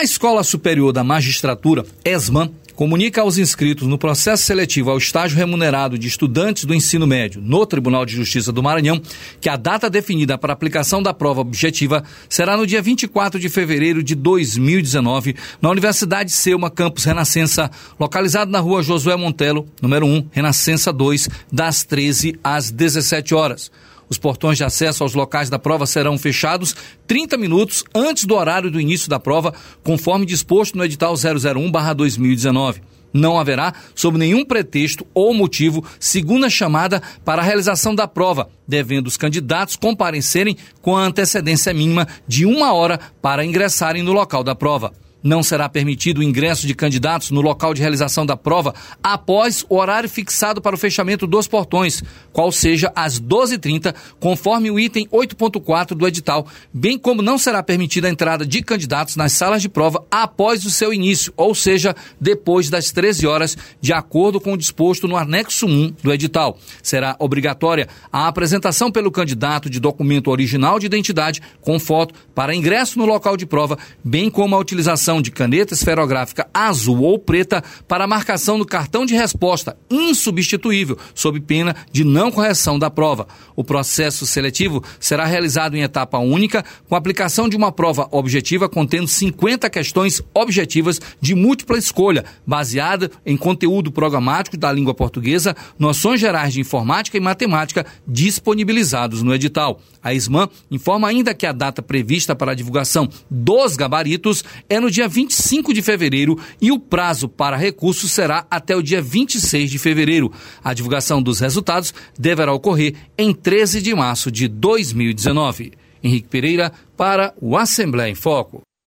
A Escola Superior da Magistratura, ESMAM, comunica aos inscritos no processo seletivo ao estágio remunerado de estudantes do ensino médio no Tribunal de Justiça do Maranhão que a data definida para aplicação da prova objetiva será no dia 24 de fevereiro de 2019, na Universidade Selma, campus Renascença, localizado na rua Josué Montelo, número 1, Renascença 2, das 13 às 17 horas. Os portões de acesso aos locais da prova serão fechados 30 minutos antes do horário do início da prova, conforme disposto no edital 001/2019. Não haverá, sob nenhum pretexto ou motivo, segunda chamada para a realização da prova, devendo os candidatos comparecerem com a antecedência mínima de 1 hora para ingressarem no local da prova. Não será permitido o ingresso de candidatos no local de realização da prova após o horário fixado para o fechamento dos portões, qual seja às 12h30, conforme o item 8.4 do edital, bem como não será permitida a entrada de candidatos nas salas de prova após o seu início, ou seja, depois das 13 horas, de acordo com o disposto no anexo 1 do edital. Será obrigatória a apresentação pelo candidato de documento original de identidade com foto para ingresso no local de prova, bem como a utilização de caneta esferográfica azul ou preta para marcação no cartão de resposta insubstituível, sob pena de não correção da prova. O processo seletivo será realizado em etapa única, com aplicação de uma prova objetiva contendo 50 questões objetivas de múltipla escolha, baseada em conteúdo programático da língua portuguesa, noções gerais de informática e matemática disponibilizados no edital. A ESMAM informa ainda que a data prevista para a divulgação dos gabaritos é no dia 25 de fevereiro e o prazo para recurso será até o dia 26 de fevereiro. A divulgação dos resultados deverá ocorrer em 13 de março de 2019. Henrique Pereira para o Assembleia em Foco.